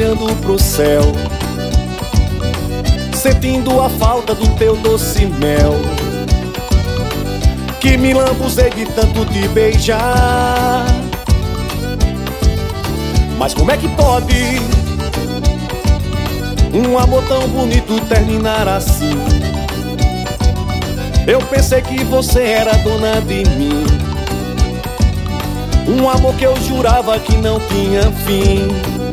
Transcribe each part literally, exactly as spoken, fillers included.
olhando pro céu, sentindo a falta do teu doce mel, que me lambuzei de tanto te beijar. Mas como é que pode um amor tão bonito terminar assim? Eu pensei que você era dona de mim, um amor que eu jurava que não tinha fim,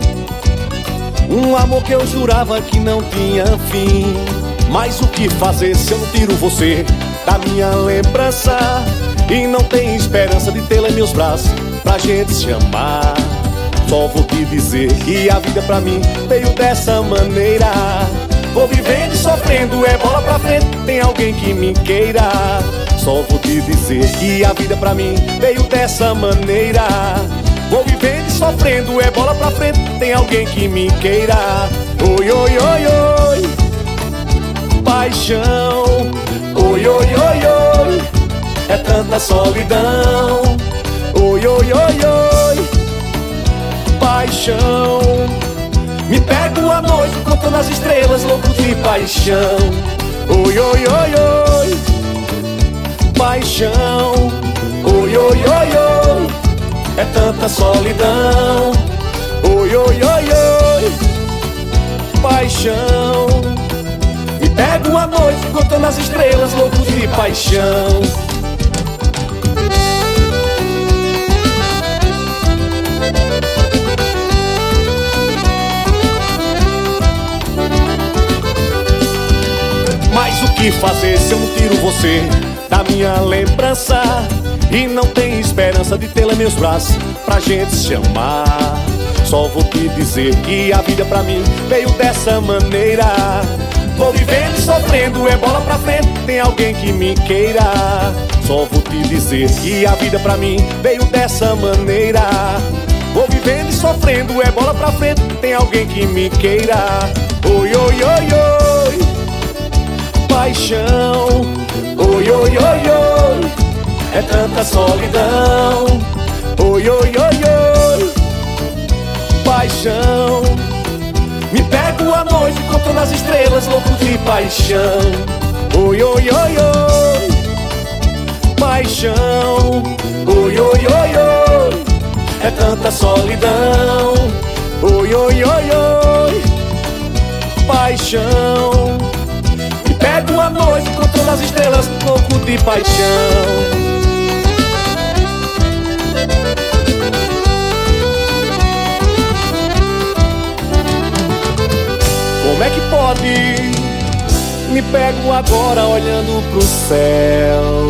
um amor que eu jurava que não tinha fim. Mas o que fazer se eu não tiro você da minha lembrança e não tem esperança de tê-la em meus braços pra gente se amar? Só vou te dizer que a vida pra mim veio dessa maneira. Vou vivendo e sofrendo, é bola pra frente, tem alguém que me queira. Só vou te dizer que a vida pra mim veio dessa maneira. Vou vivendo e sofrendo, é bola pra frente, tem alguém que me queira. Oi, oi, oi, oi, paixão. Oi, oi, oi, oi, é tanta solidão. Oi, oi, oi, oi, paixão. Me pego à noite contando as estrelas, louco de paixão. Oi, oi, oi, oi, paixão. Oi, oi, oi, oi, é tanta solidão. Oi, oi, oi, oi, paixão. Me pego à noite contando as estrelas, louco de paixão. Mas o que fazer se eu não tiro você da minha lembrança e não tem esperança de tê-la em meus braços pra gente se amar? Só vou te dizer que a vida pra mim veio dessa maneira. Vou vivendo e sofrendo, é bola pra frente, tem alguém que me queira. Só vou te dizer que a vida pra mim veio dessa maneira. Vou vivendo e sofrendo, é bola pra frente, tem alguém que me queira. Oi, oi, oi, oi, paixão. Oi, oi, oi, oi, é tanta solidão. Oi, oi, oi, oi, paixão. Me pego à noite contando as estrelas, louco de paixão. Oi, oi, oi, oi, paixão. Oi, oi, oi, oi, é tanta solidão. Oi, oi, oi, oi, paixão. Me pego à noite contando as estrelas, louco de paixão. Como é que pode? Me pego agora olhando pro céu,